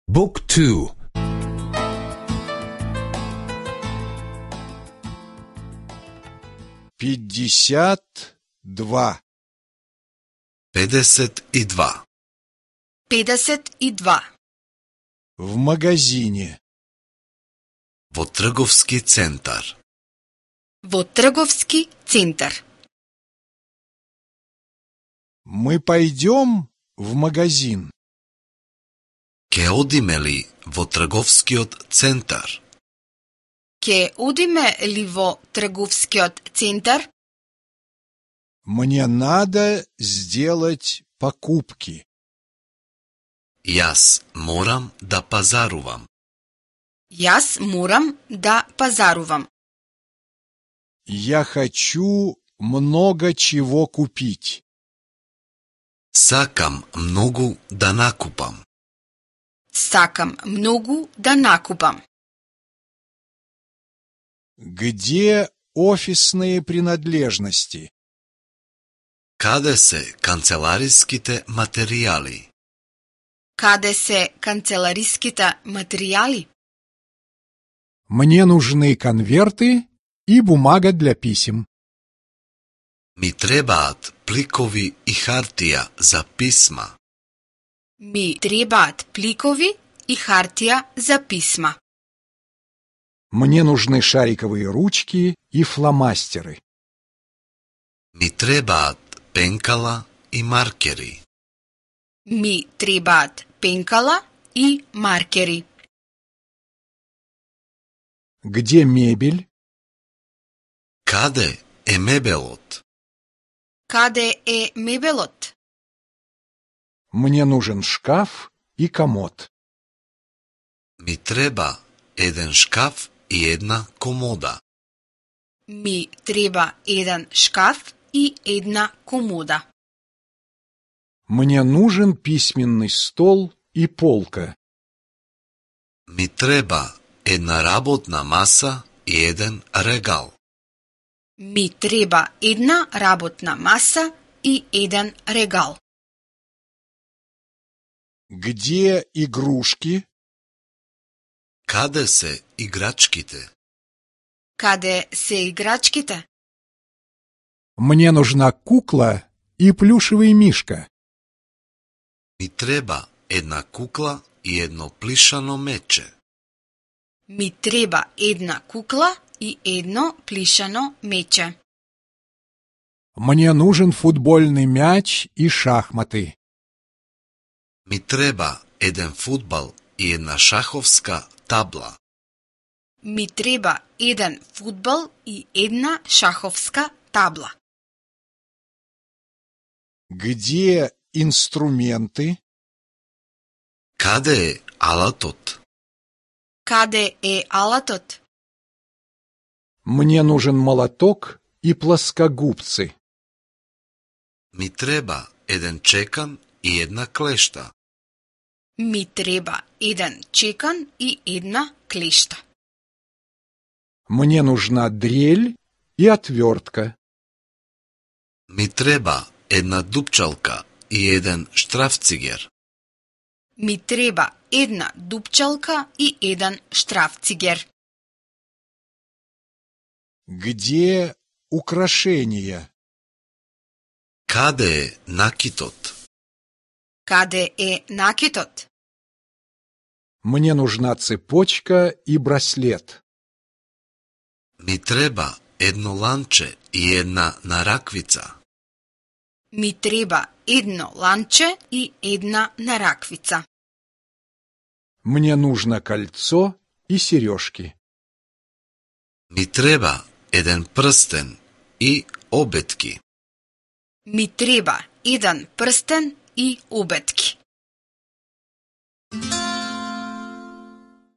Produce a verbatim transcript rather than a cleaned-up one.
بوك تو пятьдесят два. петдесет и два. петдесет и два. В магазине. Во трговски центар. Во трговски центар. Мы пойдем в магазин. Ке одиме ли во трговскиот центар? Ке одиме ли во трговскиот центар? Мне надо сделать покупки. Јас морам да пазарувам. Јас морам да пазарувам. Я хочу много чего купить. Сакам многу да накупам. Сакам многу да накупам. Где офисные принадлежности? Каде се канцелариските материјали? Каде се канцелариските материјали? Мне нужны конверты и бумага для писем. Ми требаат пликови и хартија за писма. Ми требаат пликови и хартија за писма. Мне нужны шариковые ручки и фломастеры. Ми требаат пенкала и маркери. Ми требаат пенкала и маркери. Где мебель? Каде е мебелот? Каде е мебелот? Мне нужен шкаф и комод. Ми треба еден шкаф и една комода. Ми треба еден шкаф и една комода. Мне нужен письменный стол и полка. Ми треба една работна маса и еден регал. Ми треба една работна маса и еден регал. Где игрушки? Каде се играчките? Каде се играчките? Мне нужна кукла и плюшевый мишка. Ми треба една кукла и едно плишано мече. Ми треба една кукла и едно плишано мече. Мне нужен футбольный мяч и шахматы. Ми треба еден фудбал и една шаховска табла. Ми треба еден фудбал и една шаховска табла. Где инструменты? Каде е алатот? Каде е алатот? Мне нужен молоток и плоскогубцы. Ми треба еден чекан и една клешта. Ми треба еден чекан и една клешта. Мне нужна дрель и отвертка. Ми треба една дупчалка и еден штрафцигер. Ми треба една дупчалка и еден штрафцигер. Где украшения? Каде е накитот? Каде е накитот? Мне нужна цепочка и браслет. Ми треба едно ланче и една нараквица. Ми треба едно ланче и една нараквица. Мне нужно кольцо и сережки. Ми треба еден прстен и обетки. Ми треба еден прстен и обетки.